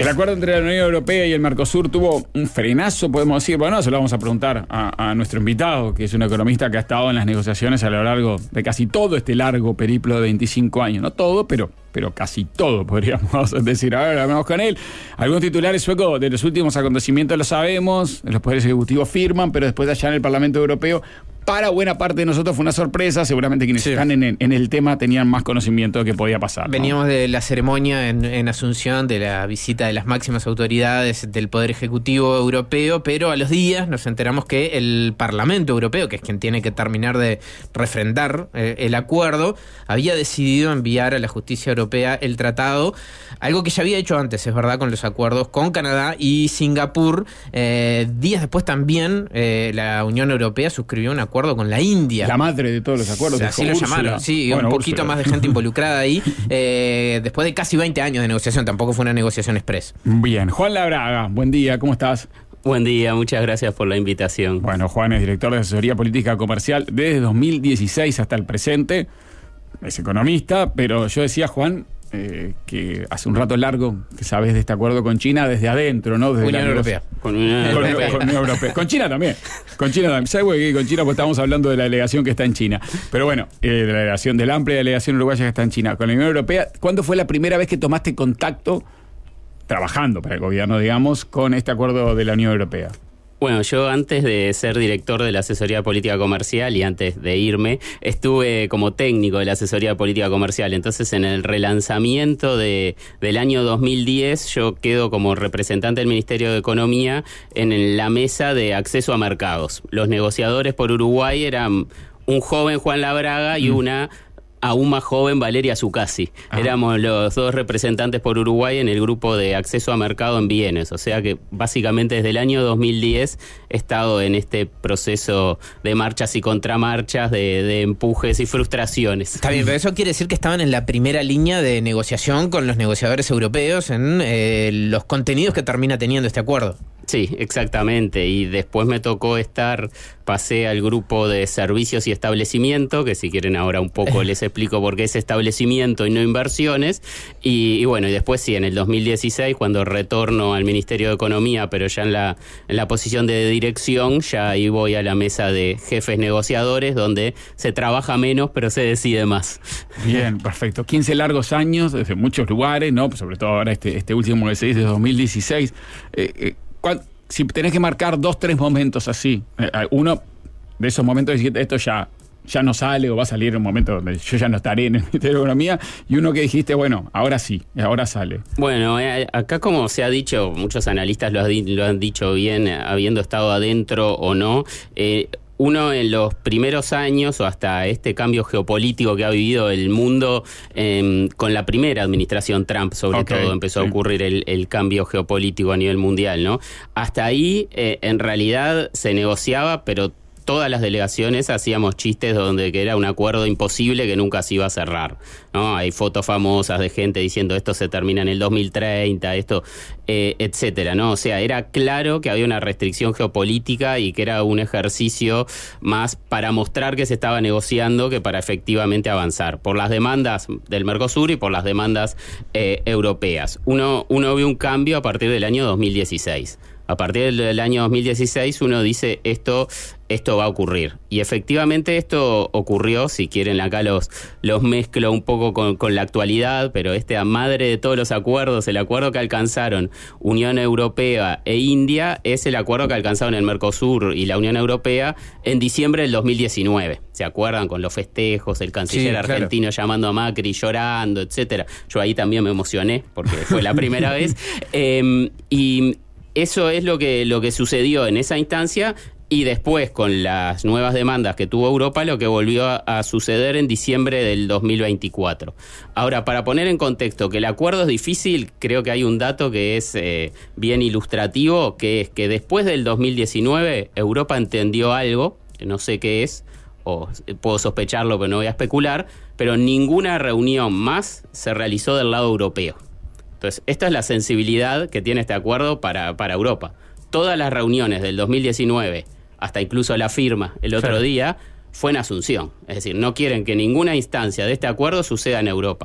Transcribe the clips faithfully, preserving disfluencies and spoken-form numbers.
acuerdo entre la Unión Europea y el Mercosur tuvo un frenazo, podemos decir. Bueno, se lo vamos a preguntar a, a nuestro invitado, que es un economista que ha estado en las negociaciones a lo largo de casi todo este largo periplo de veinticinco años. No todo, pero, pero casi todo, podríamos decir. A ver, hablamos con él. Algunos titulares suecos de los últimos acontecimientos lo sabemos, los poderes ejecutivos firman, pero después allá en el Parlamento Europeo, para buena parte de nosotros fue una sorpresa. Seguramente quienes sí. están en, en el tema tenían más conocimiento de que podía pasar, ¿no? Veníamos de la ceremonia en, en Asunción, de la visita de las máximas autoridades del Poder Ejecutivo Europeo, pero a los días nos enteramos que el Parlamento Europeo, que es quien tiene que terminar de refrendar eh, el acuerdo, había decidido enviar a la justicia europea el tratado, algo que ya había hecho antes, es verdad, con los acuerdos con Canadá y Singapur. Eh, días después también eh, la Unión Europea suscribió un acuerdo con la India. La madre de todos los acuerdos. Así lo Úrsula. llamaron, sí, bueno, un poquito Úrsula. más de gente involucrada ahí, eh, después de casi veinte años de negociación, tampoco fue una negociación express. Bien, Juan Labraga, buen día, ¿cómo estás? Buen día, muchas gracias por la invitación. Bueno, Juan es director de asesoría política comercial desde dos mil dieciséis hasta el presente, es economista, pero yo decía, Juan, Eh, que hace un rato largo que sabes de este acuerdo con China desde adentro, ¿no? Desde Unión la Europea. Con Unión Con, Europea. con Unión Europea. Con China también. Con China también. ¿Sabes qué? Con China pues estamos hablando de la delegación que está en China. Pero bueno, eh, de la delegación, de la amplia delegación uruguaya que está en China. Con la Unión Europea, ¿cuándo fue la primera vez que tomaste contacto, trabajando para el gobierno, digamos, con este acuerdo de la Unión Europea? Bueno, yo antes de ser director de la asesoría política comercial y antes de irme, estuve como técnico de la asesoría política comercial. Entonces, en el relanzamiento de, del año dos mil diez, yo quedo como representante del Ministerio de Economía en la mesa de acceso a mercados. Los negociadores por Uruguay eran un joven Juan Labraga y mm. una aún más joven Valeria Zuccasi. Ah. Éramos los dos representantes por Uruguay en el grupo de acceso a mercado en bienes. O sea que básicamente desde el año dos mil diez he estado en este proceso de marchas y contramarchas, de, de empujes y frustraciones. Está bien, pero eso quiere decir que estaban en la primera línea de negociación con los negociadores europeos en eh, los contenidos que termina teniendo este acuerdo. Sí, exactamente. Y después me tocó estar, pasé al grupo de servicios y establecimiento, que si quieren ahora un poco les explico por qué es establecimiento y no inversiones. Y, y bueno, y después sí, en el dos mil dieciséis, cuando retorno al Ministerio de Economía, pero ya en la, en la posición de dirección, ya ahí voy a la mesa de jefes negociadores, donde se trabaja menos, pero se decide más. Bien, perfecto. quince largos años, desde muchos lugares, ¿no? Sobre todo ahora este, este último que se dice, dos mil dieciséis. Eh, eh, Si tenés que marcar dos, tres momentos así, uno de esos momentos es decir, esto ya, ya no sale o va a salir en un momento donde yo ya no estaré en el Ministerio de Economía, y uno que dijiste, bueno, ahora sí, ahora sale. Bueno, eh, acá como se ha dicho, muchos analistas lo, ha di- lo han dicho bien, habiendo estado adentro o no, eh, uno en los primeros años o hasta este cambio geopolítico que ha vivido el mundo eh, con la primera administración Trump, sobre okay, todo empezó sí. a ocurrir el, el cambio geopolítico a nivel mundial, ¿no? Hasta ahí eh, en realidad se negociaba, pero todas las delegaciones hacíamos chistes donde que era un acuerdo imposible que nunca se iba a cerrar, ¿no? Hay fotos famosas de gente diciendo esto se termina en el dos mil treinta, esto, eh, etcétera, ¿no? O sea, era claro que había una restricción geopolítica y que era un ejercicio más para mostrar que se estaba negociando que para efectivamente avanzar, por las demandas del Mercosur y por las demandas eh, europeas. Uno, uno vio un cambio a partir del año dos mil dieciséis. A partir del año dos mil dieciséis uno dice esto, esto va a ocurrir. Y efectivamente esto ocurrió, si quieren acá los, los mezclo un poco con, con la actualidad, pero esta madre de todos los acuerdos, el acuerdo que alcanzaron Unión Europea e India, es el acuerdo que alcanzaron el Mercosur y la Unión Europea en diciembre del dos mil diecinueve. ¿Se acuerdan? Con los festejos, el canciller sí, argentino claro. llamando a Macri, llorando, etcétera. Yo ahí también me emocioné, porque fue la primera vez. Eh, y... Eso es lo que, lo que sucedió en esa instancia, y después con las nuevas demandas que tuvo Europa, lo que volvió a, a suceder en diciembre del dos mil veinticuatro. Ahora, para poner en contexto que el acuerdo es difícil, creo que hay un dato que es eh, bien ilustrativo, que es que después del dos mil diecinueve Europa entendió algo, que no sé qué es, o puedo sospecharlo pero no voy a especular, pero ninguna reunión más se realizó del lado europeo. Entonces, esta es la sensibilidad que tiene este acuerdo para, para Europa. Todas las reuniones del dos mil diecinueve, hasta incluso la firma el otro claro. día, fue en Asunción. Es decir, no quieren que ninguna instancia de este acuerdo suceda en Europa.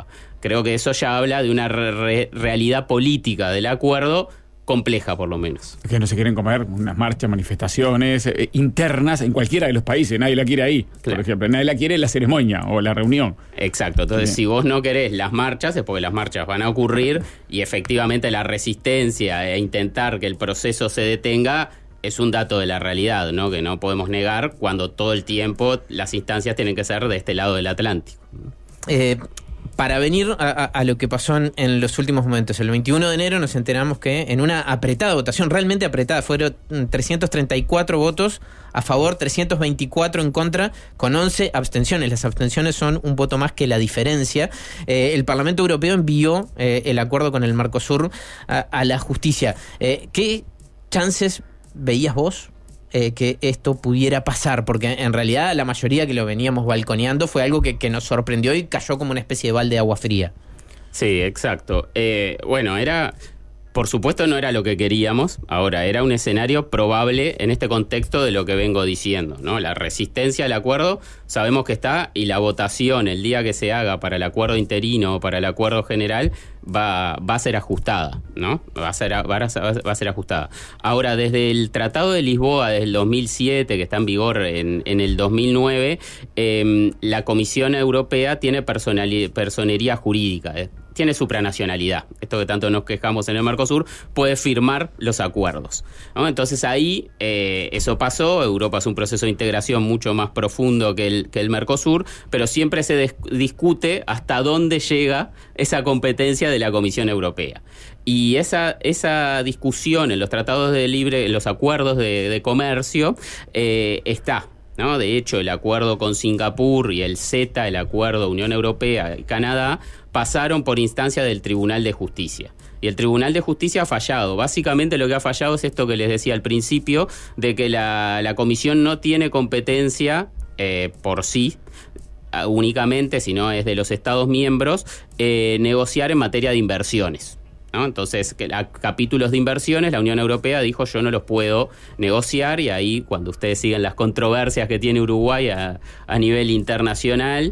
Creo que eso ya habla de una re- realidad política del acuerdo compleja, por lo menos. Es que no se quieren comer unas marchas, manifestaciones eh, internas en cualquiera de los países. Nadie la quiere ahí, claro. Por ejemplo. Nadie la quiere en la ceremonia o la reunión. Exacto. Entonces, Bien. si vos no querés las marchas, es porque las marchas van a ocurrir y efectivamente la resistencia e intentar que el proceso se detenga es un dato de la realidad, ¿no? Que no podemos negar cuando todo el tiempo las instancias tienen que ser de este lado del Atlántico. Eh... Para venir a, a, a lo que pasó en, en los últimos momentos, el veintiuno de enero nos enteramos que en una apretada votación, realmente apretada, fueron trescientos treinta y cuatro votos a favor, trescientos veinticuatro en contra, con once abstenciones. Las abstenciones son un voto más que la diferencia. Eh, el Parlamento Europeo envió eh, el acuerdo con el Mercosur a, a la justicia. Eh, ¿Qué chances veías vos Eh, que esto pudiera pasar? Porque en realidad la mayoría que lo veníamos balconeando fue algo que, que nos sorprendió y cayó como una especie de balde de agua fría. Sí, exacto. Eh, bueno, era... Por supuesto no era lo que queríamos, ahora era un escenario probable en este contexto de lo que vengo diciendo, ¿no? La resistencia al acuerdo sabemos que está y la votación el día que se haga para el acuerdo interino o para el acuerdo general va, va a ser ajustada, ¿no? Va a ser, va a, va a ser ajustada. Ahora, desde el Tratado de Lisboa del dos mil siete, que está en vigor en, en el dos mil nueve, eh, la Comisión Europea tiene personali- personería jurídica, ¿eh? Tiene supranacionalidad. Esto que tanto nos quejamos en el Mercosur, puede firmar los acuerdos, ¿no? Entonces ahí eh, eso pasó. Europa es un proceso de integración mucho más profundo que el, que el Mercosur, pero siempre se des- discute hasta dónde llega esa competencia de la Comisión Europea. Y esa, esa discusión en los tratados de libre, en los acuerdos de, de comercio, eh, está. ¿No? De hecho, el acuerdo con Singapur y el CETA, el acuerdo Unión Europea y Canadá, pasaron por instancia del Tribunal de Justicia. Y el Tribunal de Justicia ha fallado. Básicamente lo que ha fallado es esto que les decía al principio, de que la, la Comisión no tiene competencia eh, por sí, únicamente, sino es de los Estados miembros, eh, negociar en materia de inversiones, ¿no? Entonces, que a capítulos de inversiones, la Unión Europea dijo yo no los puedo negociar, y ahí cuando ustedes siguen las controversias que tiene Uruguay a, a nivel internacional,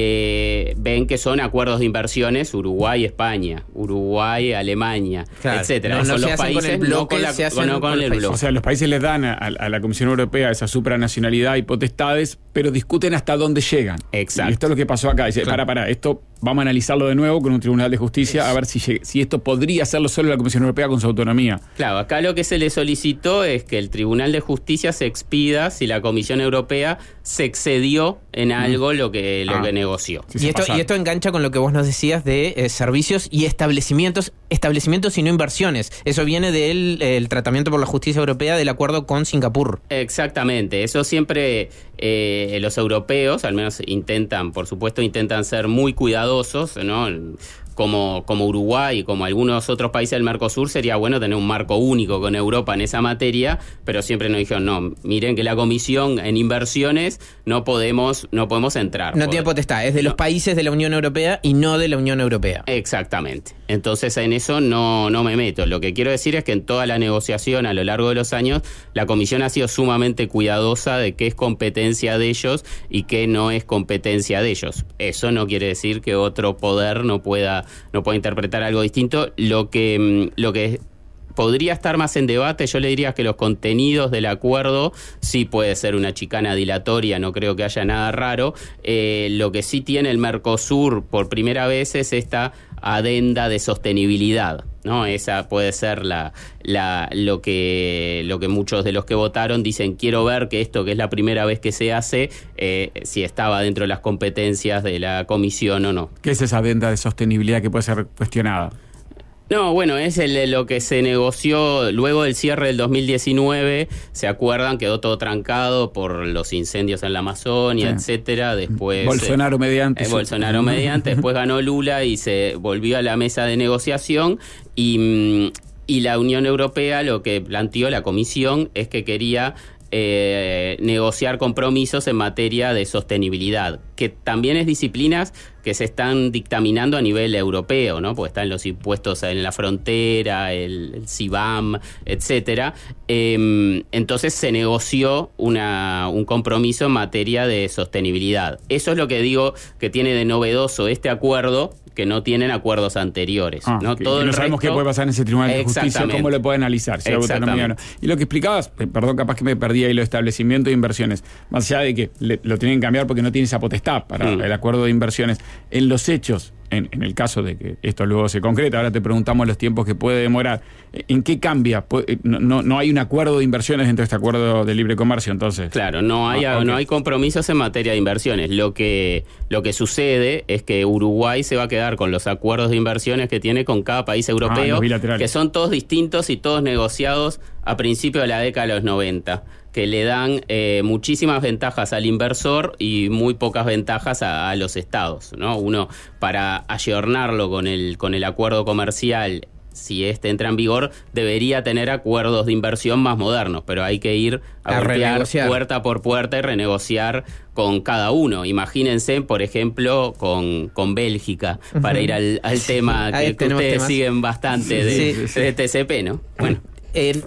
eh, ven que son acuerdos de inversiones Uruguay-España, Uruguay-Alemania, claro, etcétera. No, no son se los hacen países, con el bloque, no con, la, se hacen no con, con el el bloque. O sea, los países les dan a, a la Comisión Europea esa supranacionalidad y potestades, pero discuten hasta dónde llegan. Exacto. Y esto es lo que pasó acá. Dice, claro. para, para, esto vamos a analizarlo de nuevo con un Tribunal de Justicia, es. a ver si, lleg- si esto podría hacerlo solo la Comisión Europea con su autonomía. Claro, acá lo que se le solicitó es que el Tribunal de Justicia se expida si la Comisión Europea se excedió en algo lo que, lo Ah. que negoció. Sí, y, se esto, pasaron. y esto engancha con lo que vos nos decías de eh, servicios y establecimientos, establecimientos y no inversiones. Eso viene del el tratamiento por la justicia europea del acuerdo con Singapur. Exactamente, eso siempre eh, los europeos, al menos intentan, por supuesto, intentan ser muy cuidadosos, ¿no? Como, como Uruguay y como algunos otros países del Mercosur, sería bueno tener un marco único con Europa en esa materia, pero siempre nos dijeron, no, miren que la Comisión en inversiones no podemos, no podemos entrar. No tiene potestad, es de los No. países de la Unión Europea y no de la Unión Europea. Exactamente. Entonces en eso no, no me meto. Lo que quiero decir es que en toda la negociación a lo largo de los años, la Comisión ha sido sumamente cuidadosa de qué es competencia de ellos y qué no es competencia de ellos. Eso no quiere decir que otro poder no pueda, no pueda interpretar algo distinto. Lo que, lo que podría estar más en debate, yo le diría que los contenidos del acuerdo sí puede ser una chicana dilatoria, no creo que haya nada raro. Eh, lo que sí tiene el Mercosur por primera vez es esta adenda de sostenibilidad, ¿no? Esa puede ser la, la, lo que, lo que muchos de los que votaron dicen, quiero ver que esto, que es la primera vez que se hace, eh, si estaba dentro de las competencias de la Comisión o no. ¿Qué es esa adenda de sostenibilidad que puede ser cuestionada? No, bueno, es el, lo que se negoció luego del cierre del dos mil diecinueve, ¿se acuerdan? Quedó todo trancado por los incendios en la Amazonia, Sí. etcétera. Después Bolsonaro eh, mediante. eh, sí. Bolsonaro mediante, después ganó Lula y se volvió a la mesa de negociación y, mm, y la Unión Europea lo que planteó la Comisión es que quería Eh, negociar compromisos en materia de sostenibilidad, que también es disciplinas que se están dictaminando a nivel europeo, ¿no? Porque están los impuestos en la frontera, el, el C B A M, etcétera. Eh, entonces se negoció una, un compromiso en materia de sostenibilidad. Eso es lo que digo que tiene de novedoso este acuerdo, que no tienen acuerdos anteriores. Ah, ¿no? que, Todo que el no sabemos resto, qué puede pasar en ese Tribunal de Justicia, cómo lo puede analizar, si hay autonomía o no. Y lo que explicabas, eh, perdón, capaz que me perdí ahí, lo de establecimiento de inversiones, más allá de que le, lo tienen que cambiar porque no tiene esa potestad para mm. el acuerdo de inversiones, en los hechos, en, en el caso de que esto luego se concreta, ahora te preguntamos los tiempos que puede demorar, ¿en qué cambia? No, no, no hay un acuerdo de inversiones dentro de este acuerdo de libre comercio, entonces. Claro, no hay, ah, okay. no hay compromisos en materia de inversiones. Lo que, lo que sucede es que Uruguay se va a quedar con los acuerdos de inversiones que tiene con cada país europeo, ah, que son todos distintos y todos negociados a principios de la década de los noventa, que le dan eh, muchísimas ventajas al inversor y muy pocas ventajas a, a los estados, ¿no? Uno, para ayornarlo con el, con el acuerdo comercial, si este entra en vigor, debería tener acuerdos de inversión más modernos, pero hay que ir a, a golpear puerta por puerta y renegociar con cada uno. Imagínense, por ejemplo, con, con Bélgica, uh-huh. para ir al, al tema que, que ustedes temas. siguen bastante de, sí, sí. de T C P, ¿no? Bueno. Eh,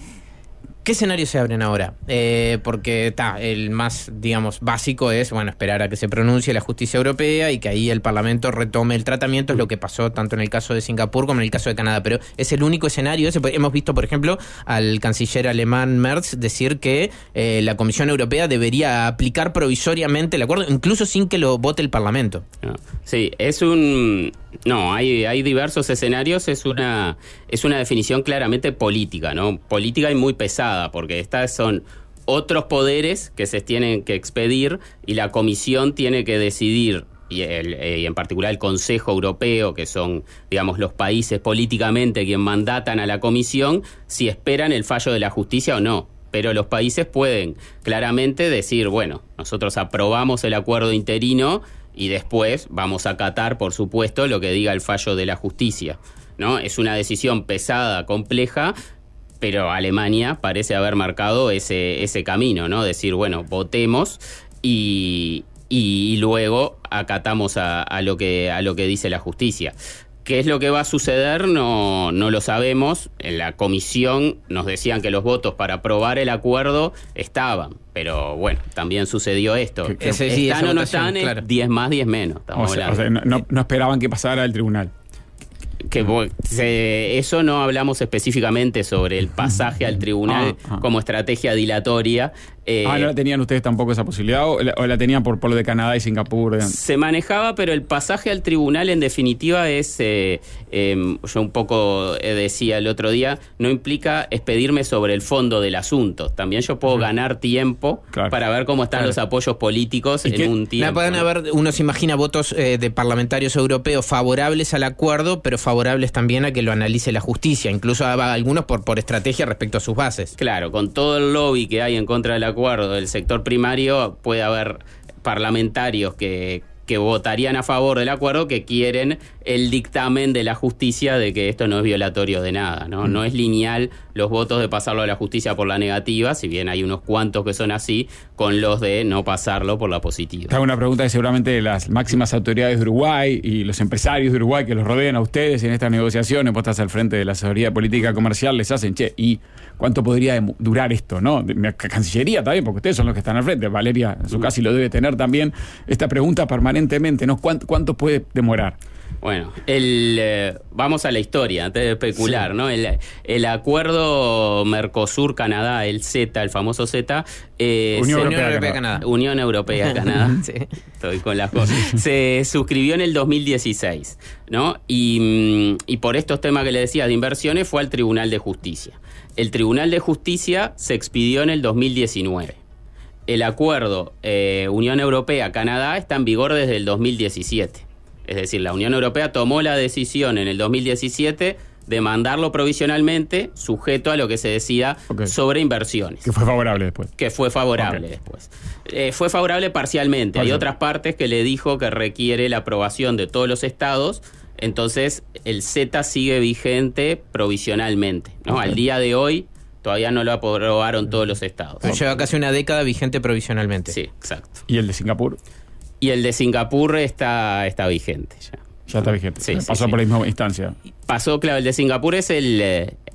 ¿Qué escenarios se abren ahora? Eh, porque ta, el más, digamos, básico es, bueno, esperar a que se pronuncie la justicia europea y que ahí el Parlamento retome el tratamiento, es lo que pasó tanto en el caso de Singapur como en el caso de Canadá, pero es el único escenario. Hemos visto, por ejemplo, al canciller alemán Merz decir que eh, la Comisión Europea debería aplicar provisoriamente el acuerdo, incluso sin que lo vote el Parlamento. Sí, es un... No, hay, hay diversos escenarios, es una, es una definición claramente política, ¿no? Política y muy pesada, porque estas son otros poderes que se tienen que expedir y la Comisión tiene que decidir, y, el, y en particular el Consejo Europeo, que son, digamos, los países políticamente quien mandatan a la Comisión, si esperan el fallo de la justicia o no. Pero los países pueden claramente decir, bueno, nosotros aprobamos el acuerdo interino y después vamos a acatar, por supuesto, lo que diga el fallo de la justicia, ¿no? Es una decisión pesada, compleja, pero Alemania parece haber marcado ese, ese camino, ¿no? Decir, bueno, votemos y, y luego acatamos a, a, lo que, a lo que dice la justicia. ¿Qué es lo que va a suceder? No, no lo sabemos. En la comisión nos decían que los votos para aprobar el acuerdo estaban, pero bueno, también sucedió esto. Que, que, ¿Están sí, o no están? Claro. diez más, diez menos. O sea, o sea, no, no esperaban que pasara el tribunal. Que se, eso no hablamos específicamente sobre el pasaje al tribunal ah, ah. como estrategia dilatoria. Eh, ah, ¿no la tenían ustedes tampoco esa posibilidad o la, o la tenían por, por lo de Canadá y Singapur? Se manejaba, pero el pasaje al tribunal en definitiva es, eh, eh, yo un poco eh, decía el otro día, no implica expedirme sobre el fondo del asunto. También yo puedo uh-huh. ganar tiempo claro. para ver cómo están claro. los apoyos políticos en que, un tiempo. Pueden haber, uno se imagina votos eh, de parlamentarios europeos favorables al acuerdo, pero favorables también a que lo analice la justicia, incluso algunos por, por estrategia respecto a sus bases. Claro, con todo el lobby que hay en contra de la acuerdo del sector primario, puede haber parlamentarios que, que votarían a favor del acuerdo que quieren el dictamen de la justicia de que esto no es violatorio de nada, ¿no? Mm. No es lineal los votos de pasarlo a la justicia por la negativa, si bien hay unos cuantos que son así, con los de no pasarlo por la positiva. Te hago una pregunta que seguramente las máximas autoridades de Uruguay y los empresarios de Uruguay que los rodean a ustedes en estas negociaciones, vos estás al frente de la asesoría política comercial, les hacen, che, ¿y cuánto podría durar esto, no? De, Cancillería también, porque ustedes son los que están al frente, Valeria en su caso lo debe tener también, esta pregunta permanentemente, ¿no? ¿Cuánto, cuánto puede demorar? Bueno, el, eh, vamos a la historia, antes de especular, sí. ¿no? El, el acuerdo Mercosur-Canadá, el CETA, el famoso CETA... Eh, Unión, se, Europea, Europea Canadá. Unión Europea-Canadá. Sí. Estoy con las cosas. Se suscribió en el dos mil dieciséis, ¿no? Y, y por estos temas que le decía de inversiones fue al Tribunal de Justicia. El Tribunal de Justicia se expidió en el dos mil diecinueve. El acuerdo eh, Unión Europea-Canadá está en vigor desde el dos mil diecisiete. Es decir, la Unión Europea tomó la decisión en el dos mil diecisiete de mandarlo provisionalmente, sujeto a lo que se decida okay. sobre inversiones. Que fue favorable después. Que fue favorable okay. después. Eh, fue favorable parcialmente. Parcial. Hay otras partes que le dijo que requiere la aprobación de todos los estados. Entonces, el CETA sigue vigente provisionalmente, ¿no? Okay. Al día de hoy, todavía no lo aprobaron todos los estados. Pero lleva casi una década vigente provisionalmente. Sí, exacto. ¿Y el de Singapur? Y el de Singapur está, está vigente ya. Ya está vigente. Sí, Pasó sí, por sí. la misma instancia. Pasó, claro, el de Singapur es el,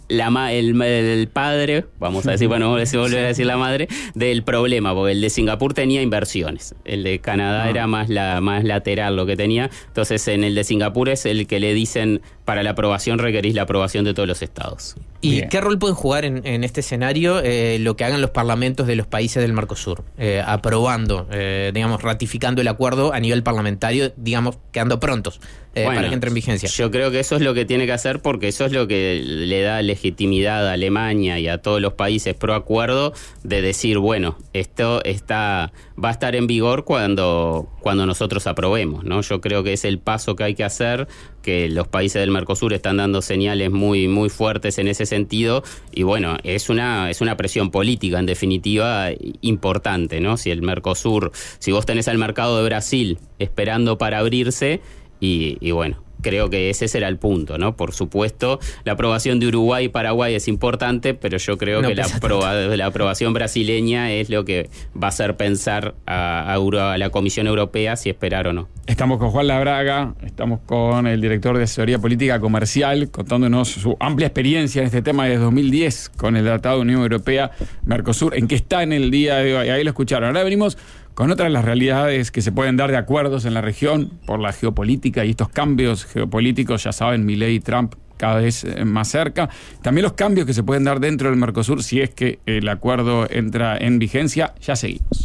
la ma- el, el padre, vamos a decir, bueno, vamos a volver a decir la madre, del problema, porque el de Singapur tenía inversiones, el de Canadá ah. era más, la, más lateral lo que tenía, entonces en el de Singapur es el que le dicen, para la aprobación requerís la aprobación de todos los estados. ¿Y Bien. qué rol pueden jugar en, en este escenario eh, lo que hagan los parlamentos de los países del Mercosur? Eh, aprobando, eh, digamos, ratificando el acuerdo a nivel parlamentario, digamos, quedando prontos eh, bueno, para que entre en vigencia. Yo creo que eso es lo que tiene que hacer, porque eso es lo que le da legitimidad a Alemania y a todos los países pro acuerdo de decir, bueno, esto está va a estar en vigor cuando, cuando nosotros aprobemos, ¿no? Yo creo que es el paso que hay que hacer, que los países del Mercosur están dando señales muy, muy fuertes en ese sentido, y bueno, es una, es una presión política, en definitiva, importante, ¿no? Si el Mercosur, si vos tenés al mercado de Brasil esperando para abrirse, y, y bueno, creo que ese será el punto, ¿no? Por supuesto, la aprobación de Uruguay y Paraguay es importante, pero yo creo no que la, aproba- la aprobación brasileña es lo que va a hacer pensar a, a, Euro- a la Comisión Europea si esperar o no. Estamos con Juan Labraga, estamos con el director de Asesoría Política Comercial, contándonos su amplia experiencia en este tema desde dos mil diez con el Tratado de Unión Europea-Mercosur, en que está en el día de hoy. Ahí lo escucharon. Ahora venimos con otras de las realidades que se pueden dar de acuerdos en la región por la geopolítica y estos cambios geopolíticos, ya saben, Milei y Trump cada vez más cerca. También los cambios que se pueden dar dentro del Mercosur si es que el acuerdo entra en vigencia. Ya seguimos.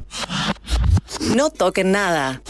No toquen nada.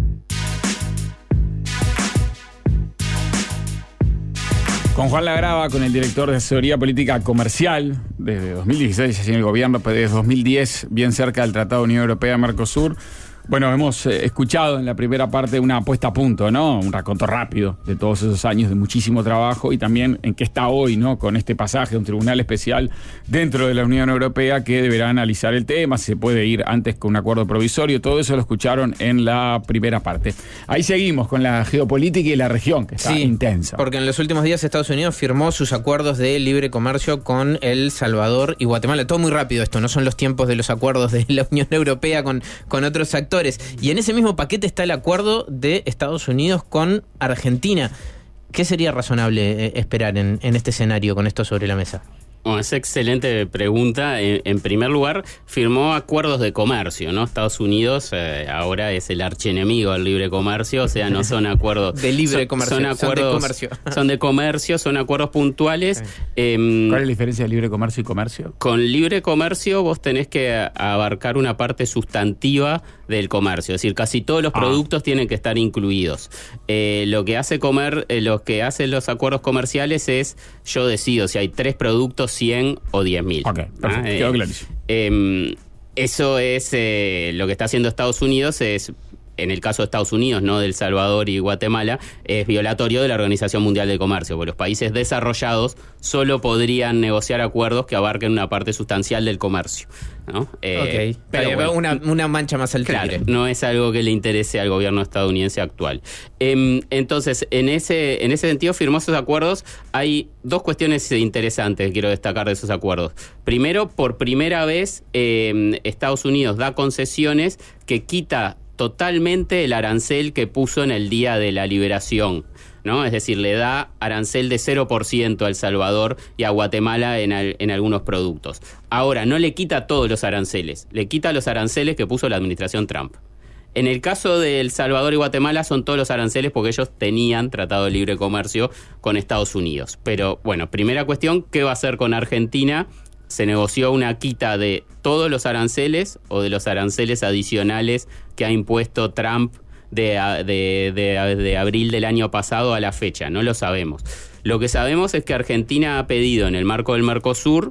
Con Juan Labrava, con el director de Asesoría Política Comercial, desde dos mil dieciséis, así en el gobierno, pero desde dos mil diez, bien cerca del Tratado de Unión Europea-Mercosur. Bueno, hemos eh, escuchado en la primera parte una puesta a punto, ¿no? Un raconto rápido de todos esos años de muchísimo trabajo y también en qué está hoy, ¿no? Con este pasaje a un tribunal especial dentro de la Unión Europea que deberá analizar el tema, si se puede ir antes con un acuerdo provisorio. Todo eso lo escucharon en la primera parte. Ahí seguimos con la geopolítica y la región, que está sí, intensa. Porque en los últimos días Estados Unidos firmó sus acuerdos de libre comercio con El Salvador y Guatemala. Todo muy rápido esto, no son los tiempos de los acuerdos de la Unión Europea con, con otros actores. Y en ese mismo paquete está el acuerdo de Estados Unidos con Argentina. ¿Qué sería razonable eh, esperar en, en este escenario con esto sobre la mesa? Bueno, es excelente pregunta. En, en primer lugar, firmó acuerdos de comercio, ¿no? Estados Unidos eh, ahora es el archienemigo del libre comercio, o sea, no son acuerdos de libre son, comercio, son acuerdos, son de comercio. Son de comercio, son acuerdos puntuales. Sí. Eh, ¿Cuál es la diferencia de libre comercio y comercio? Con libre comercio vos tenés que abarcar una parte sustantiva del comercio, es decir, casi todos los ah. productos tienen que estar incluidos. Eh, lo que hace comer, eh, lo que hacen los acuerdos comerciales es, yo decido si hay tres productos, cien o diez mil. Ok, perfecto, ah, quedó eh, clarísimo. Eh, eso es eh, lo que está haciendo Estados Unidos, es, en el caso de Estados Unidos, no de El Salvador y Guatemala, es violatorio de la Organización Mundial del Comercio, porque los países desarrollados solo podrían negociar acuerdos que abarquen una parte sustancial del comercio, ¿no? Eh, ok, pero bueno, una, una mancha más al claro, tigre. no es algo que le interese al gobierno estadounidense actual. Eh, entonces, en ese, en ese sentido, firmó esos acuerdos. Hay dos cuestiones interesantes que quiero destacar de esos acuerdos. Primero, por primera vez, eh, Estados Unidos da concesiones que quita totalmente el arancel que puso en el día de la liberación, ¿no? Es decir, le da arancel de cero por ciento a El Salvador y a Guatemala en, al, en algunos productos. Ahora, no le quita todos los aranceles, le quita los aranceles que puso la administración Trump. En el caso de El Salvador y Guatemala son todos los aranceles porque ellos tenían tratado de libre comercio con Estados Unidos. Pero bueno, primera cuestión, ¿qué va a hacer con Argentina? Se negoció una quita de todos los aranceles o de los aranceles adicionales que ha impuesto Trump de, de, de, de abril del año pasado a la fecha. No lo sabemos. Lo que sabemos es que Argentina ha pedido en el marco del Mercosur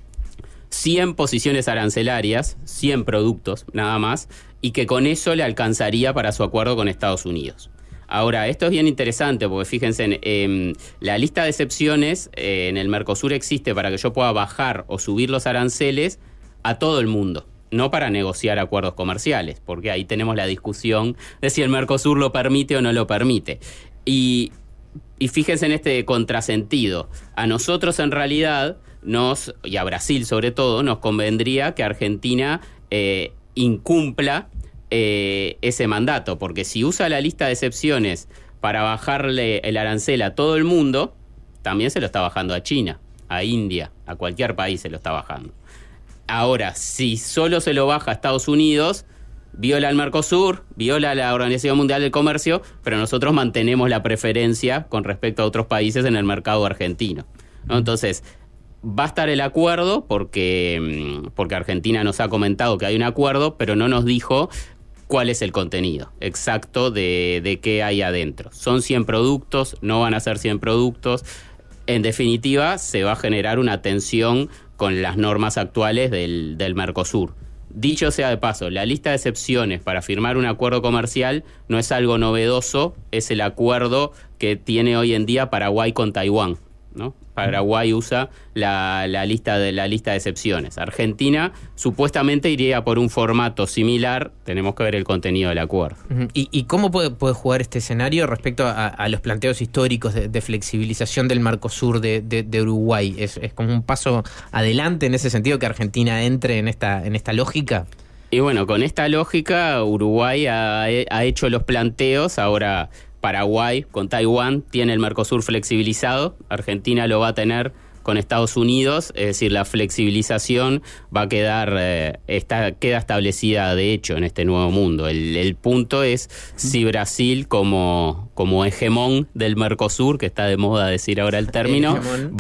cien posiciones arancelarias, cien productos nada más, y que con eso le alcanzaría para su acuerdo con Estados Unidos. Ahora, esto es bien interesante porque fíjense, en, eh, la lista de excepciones eh, en el Mercosur existe para que yo pueda bajar o subir los aranceles a todo el mundo, no para negociar acuerdos comerciales, porque ahí tenemos la discusión de si el Mercosur lo permite o no lo permite. Y, y fíjense en este contrasentido. A nosotros en realidad, nos y a Brasil sobre todo, nos convendría que Argentina eh, incumpla Eh, ese mandato, porque si usa la lista de excepciones para bajarle el arancel a todo el mundo, también se lo está bajando a China. a India, a cualquier país se lo está bajando. Ahora, si solo se lo baja a Estados Unidos, viola al Mercosur, viola a la Organización Mundial del Comercio, pero nosotros mantenemos la preferencia con respecto a otros países en el mercado argentino, ¿no? Entonces, va a estar el acuerdo porque, porque Argentina nos ha comentado que hay un acuerdo, pero no nos dijo cuál es el contenido exacto de, de qué hay adentro. Son cien productos, no van a ser cien productos. En definitiva, se va a generar una tensión con las normas actuales del, del Mercosur. Dicho sea de paso, la lista de excepciones para firmar un acuerdo comercial no es algo novedoso, es el acuerdo que tiene hoy en día Paraguay con Taiwán, ¿no? Paraguay usa la, la, lista de, la lista de excepciones. Argentina supuestamente iría por un formato similar, tenemos que ver el contenido del acuerdo. ¿Y, y cómo puede, puede jugar este escenario respecto a, a los planteos históricos de, de flexibilización del Mercosur de, de, de Uruguay? ¿Es, ¿Es como un paso adelante en ese sentido que Argentina entre en esta, en esta lógica? Y bueno, con esta lógica Uruguay ha, ha hecho los planteos, ahora Paraguay con Taiwán tiene el Mercosur flexibilizado, Argentina lo va a tener con Estados Unidos, es decir, la flexibilización va a quedar, eh, está, queda establecida de hecho en este nuevo mundo. El, el punto es si Brasil como, como hegemón del Mercosur, que está de moda decir ahora el término,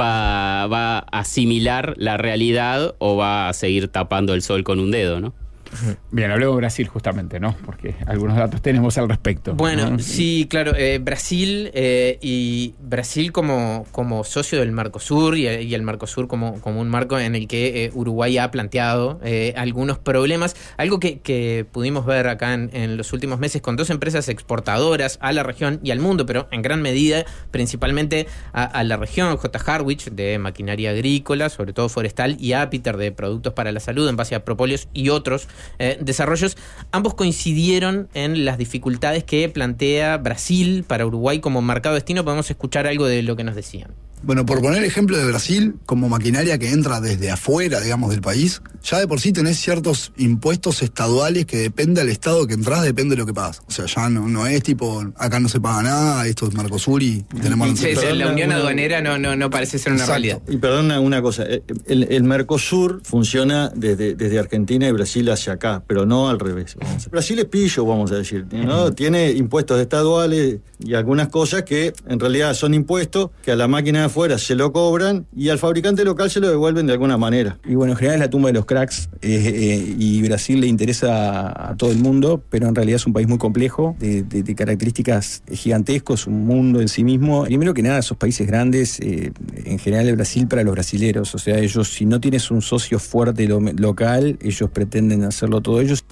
va, va a asimilar la realidad o va a seguir tapando el sol con un dedo, ¿no? Bien, hablemos de Brasil justamente, ¿no? Porque algunos datos tenemos al respecto. Bueno, ¿no? sí, claro, eh, Brasil eh, y Brasil como, como socio del Mercosur y, y el Mercosur como, como un marco en el que eh, Uruguay ha planteado eh, algunos problemas, algo que, que pudimos ver acá en, en los últimos meses con dos empresas exportadoras a la región y al mundo, pero en gran medida principalmente a, a la región, J. Harwich de maquinaria agrícola, sobre todo forestal, y Apiter de productos para la salud en base a propóleos y otros Eh, desarrollos. Ambos coincidieron en las dificultades que plantea Brasil para Uruguay como mercado destino. Podemos escuchar algo de lo que nos decían. Bueno, por poner el ejemplo de Brasil, como maquinaria que entra desde afuera, digamos, del país, ya de por sí tenés ciertos impuestos estaduales que depende del estado que entras, depende de lo que pagas. O sea, ya no, no es tipo, acá no se paga nada, esto es Mercosur y tenemos... Sí, sí, la unión una, aduanera no, no, no parece ser una exacto. realidad. Y perdón una, una cosa, el, el Mercosur funciona desde, desde Argentina y Brasil hacia acá, pero no al revés. Brasil es pillo, vamos a decir, ¿no? Tiene impuestos estaduales y algunas cosas que en realidad son impuestos que a la máquina de afuera se lo cobran y al fabricante local se lo devuelven de alguna manera. Y bueno, en general es la tumba de los cracks eh, eh, y Brasil le interesa a todo el mundo, pero en realidad es un país muy complejo, de, de, de características gigantescos, un mundo en sí mismo. Primero que nada, esos países grandes, eh, en general el Brasil para los brasileros, o sea, ellos, si no tienes un socio fuerte lo, local, ellos pretenden hacerlo todo ellos.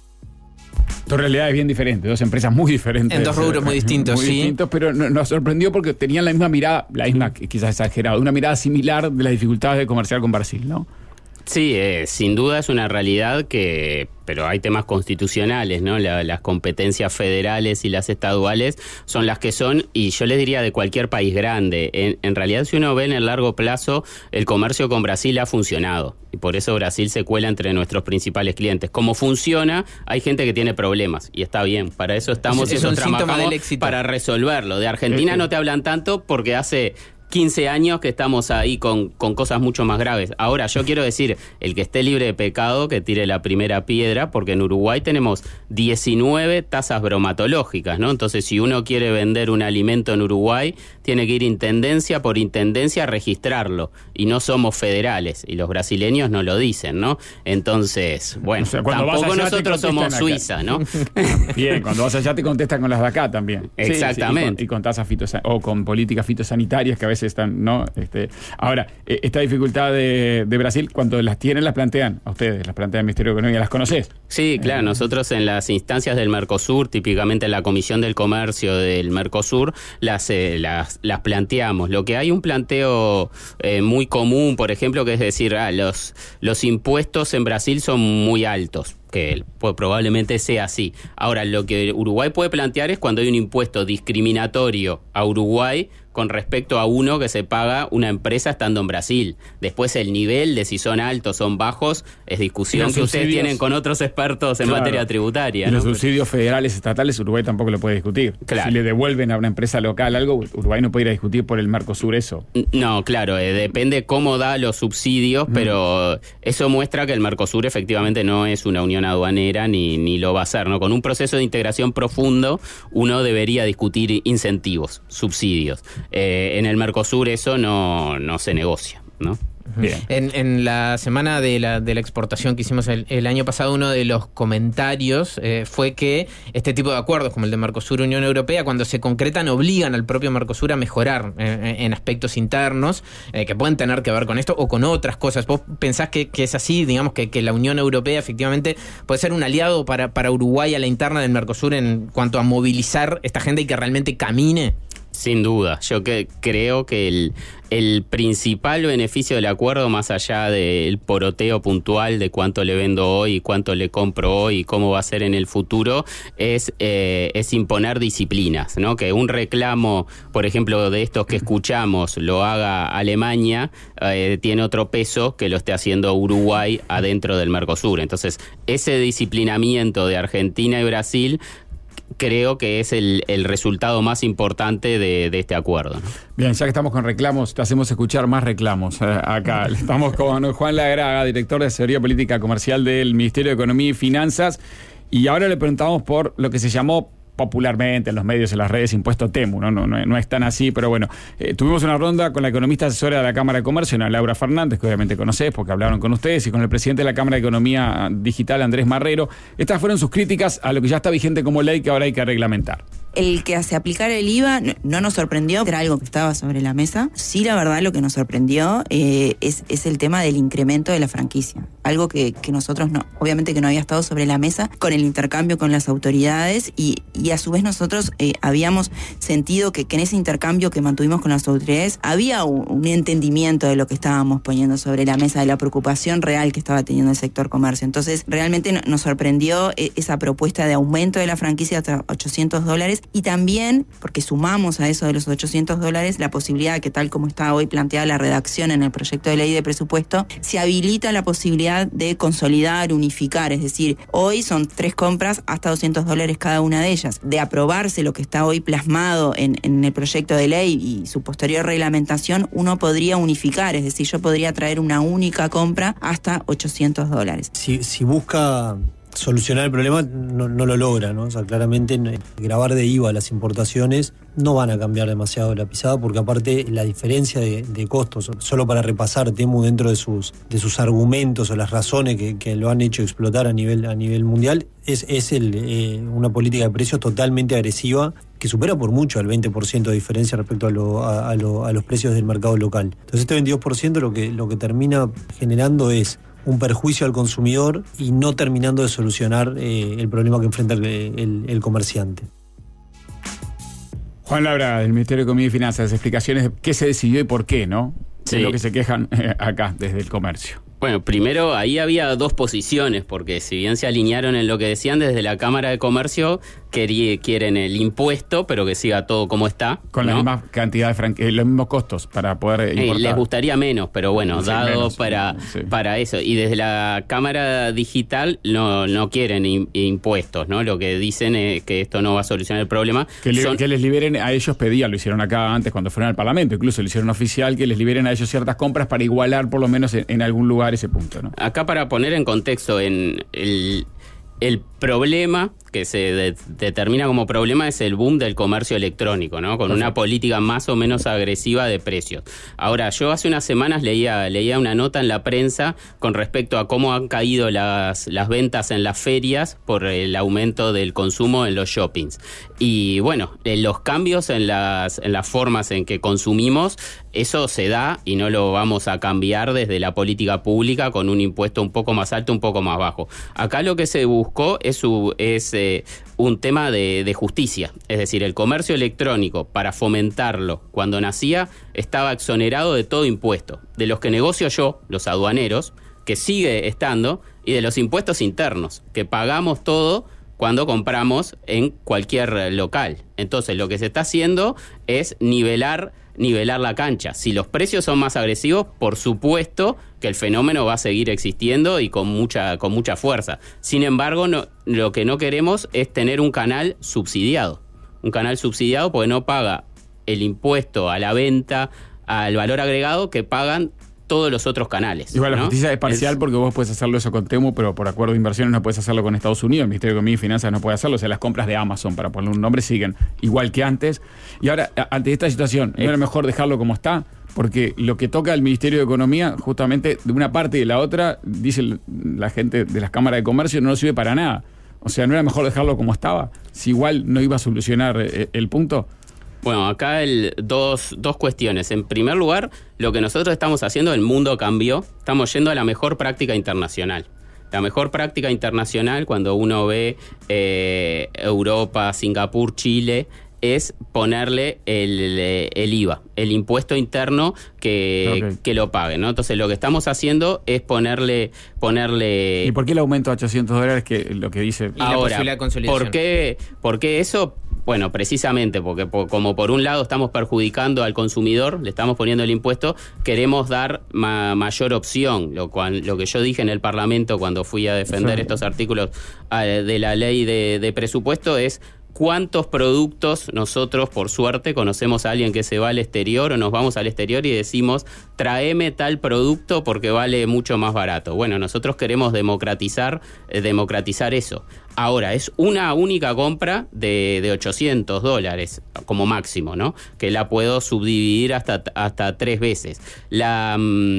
Dos realidades bien diferentes, dos empresas muy diferentes. En dos rubros muy distintos, muy sí. distintos, pero no, nos sorprendió porque tenían la misma mirada, la misma, quizás exagerada, una mirada similar de las dificultades de comerciar con Brasil, ¿no? Sí, eh, sin duda es una realidad que, pero hay temas constitucionales, ¿no? La, las competencias federales y las estaduales son las que son, y yo les diría de cualquier país grande. En, en realidad, si uno ve en el largo plazo, el comercio con Brasil ha funcionado, y por eso Brasil se cuela entre nuestros principales clientes. Como funciona, hay gente que tiene problemas, y está bien, para eso estamos, es, es un trabajamos síntoma del éxito. Para resolverlo. De Argentina Sí, sí. no te hablan tanto porque hace quince años que estamos ahí con, con cosas mucho más graves. Ahora, yo quiero decir, el que esté libre de pecado, que tire la primera piedra, porque en Uruguay tenemos diecinueve tasas bromatológicas, ¿no? Entonces, si uno quiere vender un alimento en Uruguay, tiene que ir intendencia por intendencia a registrarlo. Y no somos federales, y los brasileños no lo dicen, ¿no? Entonces, bueno, O sea, cuando vas tampoco allá te nosotros somos contestan acá. Suiza, ¿no? Bien, cuando vas allá te contestan con las de acá también. Exactamente. Sí, sí, y, con, y con tasas fitosan- o con políticas fitosanitarias que a veces están, ¿no? Este, ahora, eh, esta dificultad de, de Brasil, cuando las tienen, las plantean a ustedes, las plantea el Ministerio de Economía, ¿las conocés? Sí, claro, nosotros en las instancias del Mercosur, típicamente en la Comisión del Comercio del Mercosur, las, eh, las, las planteamos. Lo que hay un planteo eh, muy común, por ejemplo, que es decir, ah, los, los impuestos en Brasil son muy altos. que pues, probablemente sea así. Ahora, lo que Uruguay puede plantear es cuando hay un impuesto discriminatorio a Uruguay con respecto a uno que se paga una empresa estando en Brasil. Después el nivel de si son altos, son bajos, es discusión que ustedes tienen con otros expertos en claro. materia tributaria. Y ¿no? los subsidios federales, estatales, Uruguay tampoco lo puede discutir. Claro. Si le devuelven a una empresa local algo, Uruguay no puede ir a discutir por el Mercosur eso. No, claro, eh, depende cómo da los subsidios, mm. pero eso muestra que el Mercosur efectivamente no es una unión aduanera ni, ni lo va a ser, ¿no? Con un proceso de integración profundo, uno debería discutir incentivos, subsidios. Eh, en el Mercosur eso no, no se negocia, ¿no? Bien. En, en la semana de la, de la exportación que hicimos el, el año pasado, uno de los comentarios eh, fue que este tipo de acuerdos, como el de Mercosur-Unión Europea, cuando se concretan, obligan al propio Mercosur a mejorar eh, en aspectos internos eh, que pueden tener que ver con esto o con otras cosas. ¿Vos pensás que, que es así, digamos, que, que la Unión Europea efectivamente puede ser un aliado para, para Uruguay a la interna del Mercosur en cuanto a movilizar esta gente y que realmente camine? Sin duda, yo que creo que el, el principal beneficio del acuerdo, más allá del poroteo puntual de cuánto le vendo hoy y cuánto le compro hoy y cómo va a ser en el futuro, es, eh, es imponer disciplinas, ¿no? Que un reclamo, por ejemplo, de estos que escuchamos, lo haga Alemania, eh, tiene otro peso que lo esté haciendo Uruguay adentro del Mercosur. Entonces, ese disciplinamiento de Argentina y Brasil creo que es el, el resultado más importante de, de este acuerdo, ¿no? Bien, ya que estamos con reclamos, te hacemos escuchar más reclamos. Eh, acá estamos con Juan Lagraga, director de Asesoría Política Comercial del Ministerio de Economía y Finanzas, y ahora le preguntamos por lo que se llamó popularmente en los medios, en las redes, impuesto Temu, ¿no? No, no, no es tan así, pero bueno, eh, tuvimos una ronda con la economista asesora de la Cámara de Comercio, Ana Laura Fernández, que obviamente conocés porque hablaron con ustedes, y con el presidente de la Cámara de Economía Digital, Andrés Marrero. Estas fueron sus críticas a lo que ya está vigente como ley, que ahora hay que reglamentar. El que se aplicara el I V A no, no nos sorprendió, era algo que estaba sobre la mesa. Sí, la verdad, lo que nos sorprendió eh, es, es el tema del incremento de la franquicia. Algo que, que nosotros, no, obviamente que no había estado sobre la mesa, con el intercambio con las autoridades, y, y a su vez nosotros eh, habíamos sentido que, que en ese intercambio que mantuvimos con las autoridades había un, un entendimiento de lo que estábamos poniendo sobre la mesa, de la preocupación real que estaba teniendo el sector comercio. Entonces, realmente no, nos sorprendió eh, esa propuesta de aumento de la franquicia hasta ochocientos dólares. Y también, porque sumamos a eso de los ochocientos dólares, la posibilidad de que, tal como está hoy planteada la redacción en el proyecto de ley de presupuesto, se habilita la posibilidad de consolidar, unificar, es decir, hoy son tres compras hasta doscientos dólares cada una de ellas. De aprobarse lo que está hoy plasmado en, en el proyecto de ley y su posterior reglamentación, uno podría unificar, es decir, yo podría traer una única compra hasta ochocientos dólares. Si, si busca solucionar el problema, no, no lo logra, ¿no? O sea, claramente grabar de I V A las importaciones no van a cambiar demasiado la pisada, porque aparte la diferencia de, de costos, solo para repasar Temu dentro de sus, de sus argumentos o las razones que, que lo han hecho explotar a nivel, a nivel mundial, es, es el, eh, una política de precios totalmente agresiva que supera por mucho el veinte por ciento de diferencia respecto a, lo, a, a, lo, a los precios del mercado local. Entonces este veintidós por ciento lo que, lo que termina generando es un perjuicio al consumidor y no terminando de solucionar eh, el problema que enfrenta el, el, el comerciante. Juan Laura, del Ministerio de Economía y Finanzas, explicaciones de qué se decidió y por qué, ¿no? Sí. Es lo que se quejan eh, acá, desde el comercio. Bueno, primero ahí había dos posiciones, porque si bien se alinearon en lo que decían desde la Cámara de Comercio, querí, quieren el impuesto, pero que siga todo como está. Con ¿no? la misma cantidad de franquicias, eh, los mismos costos para poder importar. Eh, les gustaría menos, pero bueno, sí, dado menos, para, sí. para eso. Y desde la Cámara Digital no, no quieren in, impuestos, ¿no? Lo que dicen es que esto no va a solucionar el problema. Que, li- Son... que les liberen a ellos, pedían, lo hicieron acá antes cuando fueron al Parlamento, incluso lo hicieron oficial, que les liberen a ellos ciertas compras para igualar por lo menos en, en algún lugar ese punto, ¿no? Acá para poner en contexto, en el, el problema que se de, determina como problema es el boom del comercio electrónico, ¿no? Con Perfecto. Una política más o menos agresiva de precios. Ahora, yo hace unas semanas leía, leía una nota en la prensa con respecto a cómo han caído las, las ventas en las ferias por el aumento del consumo en los shoppings. Y bueno, los cambios en las, en las formas en que consumimos, eso se da y no lo vamos a cambiar desde la política pública con un impuesto un poco más alto, un poco más bajo. Acá lo que se buscó es, su, es eh, un tema de, de justicia. Es decir, el comercio electrónico, para fomentarlo, cuando nacía, estaba exonerado de todo impuesto. De los que negocio yo, los aduaneros, que sigue estando, y de los impuestos internos, que pagamos todo cuando compramos en cualquier local. Entonces, lo que se está haciendo es nivelar, nivelar la cancha. Si los precios son más agresivos, por supuesto que el fenómeno va a seguir existiendo y con mucha, con mucha fuerza. Sin embargo, no, lo que no queremos es tener un canal subsidiado. Un canal subsidiado porque no paga el impuesto a la venta, al valor agregado que pagan todos los otros canales. Igual, ¿no? La justicia es parcial es... porque vos puedes hacerlo eso con Temu, pero por acuerdo de inversiones no puedes hacerlo con Estados Unidos. El Ministerio de Economía y Finanzas no puede hacerlo. O sea, las compras de Amazon, para ponerle un nombre, siguen igual que antes. Y ahora, ante esta situación, ¿no era mejor dejarlo como está? Porque lo que toca al Ministerio de Economía, justamente de una parte y de la otra, dice la gente de las cámaras de comercio, no sirve para nada. O sea, ¿no era mejor dejarlo como estaba? Si igual no iba a solucionar el, el punto. Bueno, acá el, dos, dos cuestiones. En primer lugar, lo que nosotros estamos haciendo, el mundo cambió. Estamos yendo a la mejor práctica internacional. La mejor práctica internacional, cuando uno ve eh, Europa, Singapur, Chile, es ponerle el, el I V A, el impuesto interno que, okay. que lo pague, ¿no? Entonces, lo que estamos haciendo es ponerle... ponerle ¿Y por qué el aumento a ochocientos dólares, que lo que dice? Y ahora, la ¿por qué, ¿por qué eso? Bueno, precisamente porque por, como por un lado estamos perjudicando al consumidor, le estamos poniendo el impuesto, queremos dar ma, mayor opción, lo cual lo que yo dije en el Parlamento cuando fui a defender sí. estos artículos uh, de la ley de, de presupuesto es... ¿Cuántos productos nosotros, por suerte, conocemos a alguien que se va al exterior o nos vamos al exterior y decimos, tráeme tal producto porque vale mucho más barato? Bueno, nosotros queremos democratizar, eh, democratizar eso. Ahora, es una única compra de, de ochocientos dólares como máximo, ¿no? Que la puedo subdividir hasta, hasta tres veces. La,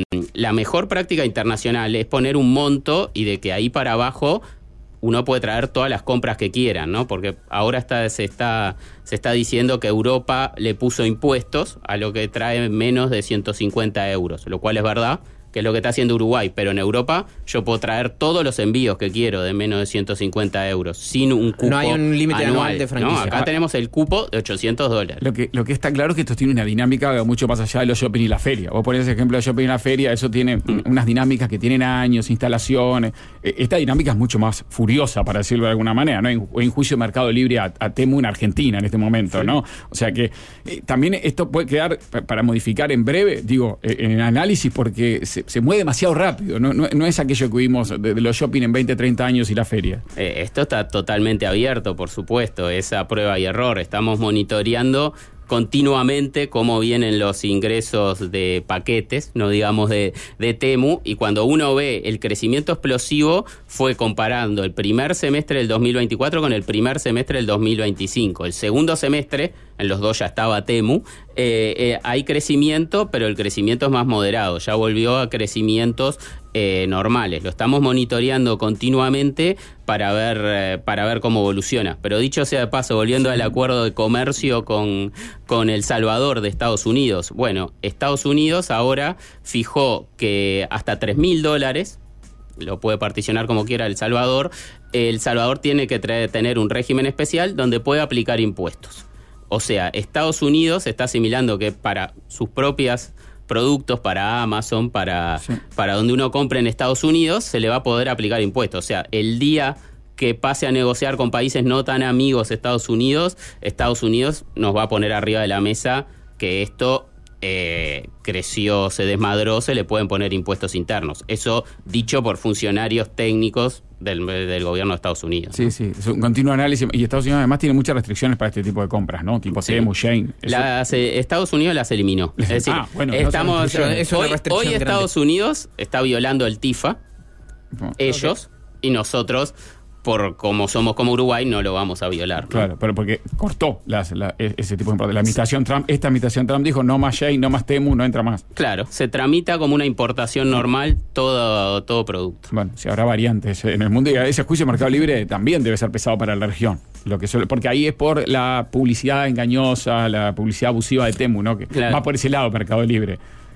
la mejor práctica internacional es poner un monto y de que ahí para abajo uno puede traer todas las compras que quieran, ¿no? Porque ahora está, se, está, se está diciendo que Europa le puso impuestos a lo que trae menos de ciento cincuenta euros, lo cual es verdad, que es lo que está haciendo Uruguay, pero en Europa yo puedo traer todos los envíos que quiero de menos de ciento cincuenta euros, sin un cupo. No hay un límite anual de franquicia. No, acá ah, tenemos el cupo de ochocientos dólares. Lo que, lo que está claro es que esto tiene una dinámica mucho más allá de los shopping y la feria. Vos ponés ese ejemplo de shopping y la feria, eso tiene mm. unas dinámicas que tienen años, instalaciones. Esta dinámica es mucho más furiosa, para decirlo de alguna manera, ¿no? Hay un juicio de mercado libre a, a Temu en Argentina en este momento, sí. ¿no? O sea que eh, también esto puede quedar, para modificar en breve, digo, eh, en el análisis, porque se, se mueve demasiado rápido, no, no, no es aquello que vimos de, de los shopping en veinte, treinta años y la feria. Eh, esto está totalmente abierto, por supuesto, esa prueba y error. Estamos monitoreando continuamente cómo vienen los ingresos de paquetes, no digamos de, de Temu, y cuando uno ve el crecimiento explosivo fue comparando el primer semestre del dos mil veinticuatro con el primer semestre del dos mil veinticinco. El segundo semestre, en los dos ya estaba Temu, eh, eh, hay crecimiento, pero el crecimiento es más moderado, ya volvió a crecimientos eh, normales. Lo estamos monitoreando continuamente para ver, eh, para ver cómo evoluciona. Pero dicho sea de paso, volviendo sí. al acuerdo de comercio con, con El Salvador de Estados Unidos. Bueno, Estados Unidos ahora fijó que hasta tres mil dólares, lo puede particionar como quiera El Salvador, El Salvador tiene que traer, tener un régimen especial donde puede aplicar impuestos. O sea, Estados Unidos está asimilando que para sus propios productos, para Amazon, para, sí. para donde uno compre en Estados Unidos, se le va a poder aplicar impuestos. O sea, el día que pase a negociar con países no tan amigos Estados Unidos, Estados Unidos nos va a poner arriba de la mesa que esto eh, creció, se desmadró, se le pueden poner impuestos internos. Eso dicho por funcionarios técnicos del, del gobierno de Estados Unidos. Sí, ¿no? sí, es un continuo análisis. Y Estados Unidos además tiene muchas restricciones para este tipo de compras, ¿no? Tipo sí. Temu, Shane. Las, eh, Estados Unidos las eliminó. Es decir, ah, bueno, estamos, no es hoy, hoy Estados Unidos está violando el TIFA, no. ellos, okay. y nosotros, por como somos como Uruguay, no lo vamos a violar, ¿no? Claro, pero porque cortó las, la, ese tipo de importaciones. La administración Trump, esta administración Trump dijo no más Shane, no más Temu, no entra más. Claro, se tramita como una importación normal todo, todo producto. Bueno, si habrá variantes en el mundo, y ese juicio de mercado libre también debe ser pesado para la región. Lo que suele, porque ahí es por la publicidad engañosa, la publicidad abusiva de Temu, ¿no? Que claro. va por ese lado, mercado libre.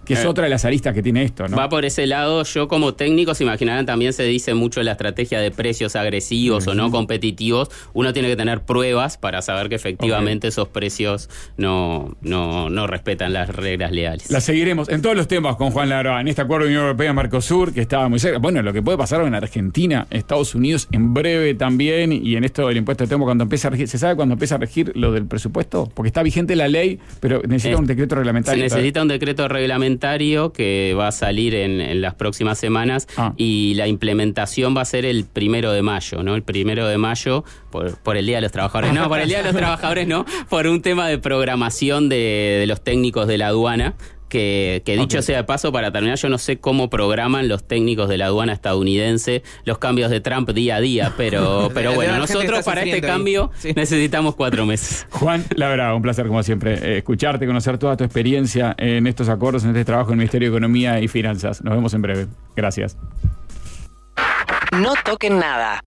que es Eh. otra de las aristas que tiene esto, ¿no? Va por ese lado. Yo como técnico, se imaginarán, también se dice mucho la estrategia de precios agresivos uh-huh. o no competitivos. Uno tiene que tener pruebas para saber que efectivamente okay. esos precios no, no, no respetan las reglas leales. La seguiremos en todos los temas con Juan Lara, en este acuerdo de Unión Europea-Mercosur, que estaba muy cerca. Bueno, lo que puede pasar en Argentina, Estados Unidos, en breve también, y en esto del impuesto de termo, cuando empieza a regir. ¿Se sabe cuándo empieza a regir lo del presupuesto? Porque está vigente la ley, pero necesita eh, un decreto reglamentario. Se necesita un decreto reglamentario que va a salir en, en las próximas semanas ah. y la implementación va a ser el primero de mayo, ¿no? El primero de mayo, por, por el Día de los Trabajadores. No, por el Día de los Trabajadores no, por un tema de programación de, de los técnicos de la aduana. Que, que dicho okay. sea de paso, para terminar, yo no sé cómo programan los técnicos de la aduana estadounidense los cambios de Trump día a día, pero, pero bueno, nosotros para este cambio sí. necesitamos cuatro meses. Juan Labra, un placer como siempre eh, escucharte, conocer toda tu experiencia en estos acuerdos, en este trabajo en el Ministerio de Economía y Finanzas. Nos vemos en breve. Gracias. No toquen nada.